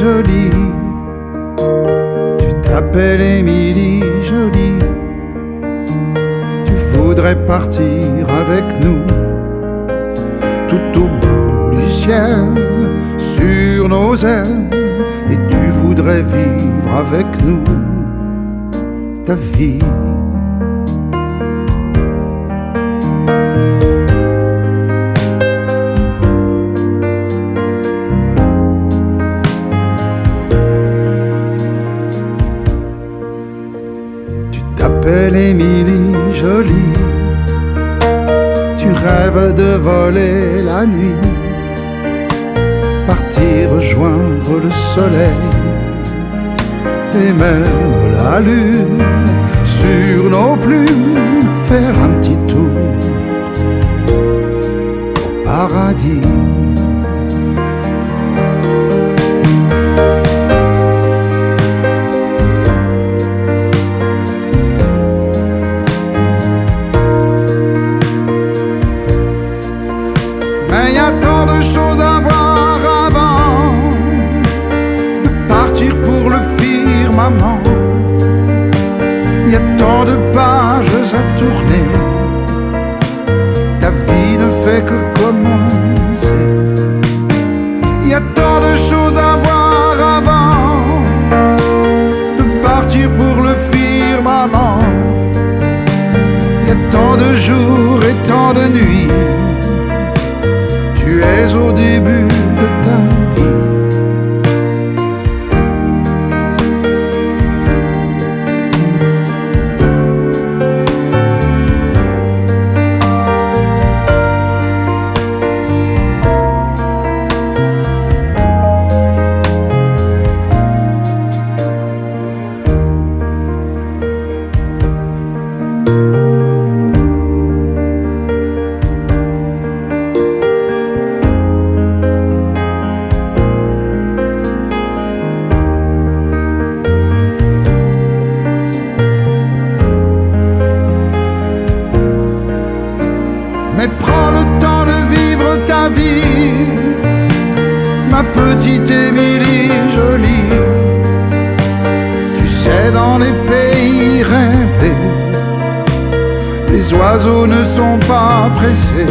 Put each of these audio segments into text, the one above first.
jolie. Tu t'appelles Émilie jolie. Tu voudrais partir avec nous tout au bout du ciel, sur nos ailes, et tu voudrais vivre avec nous ta vie. Tu t'appelles Émilie jolie. Tu rêves de voler la nuit, partir rejoindre le soleil et même la lune. Sur nos plumes, faire un petit tour au paradis. Mais y a tant de choses à voir avant de partir pour le firmament. Y a tant de pages à tourner. Ta vie ne fait que commencer. Y a tant de choses à voir avant de partir pour le firmament. Y a tant de jours et tant de nuits. Tu es au début de ta vie. Mais prends le temps de vivre ta vie, ma petite Émilie jolie. Tu sais, dans les pays rêvés, les oiseaux ne sont pas pressés.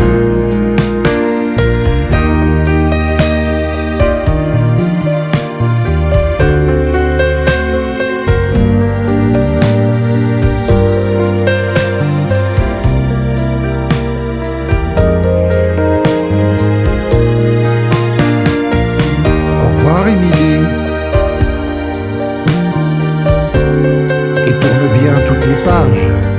Émilie, et tourne bien toutes les pages.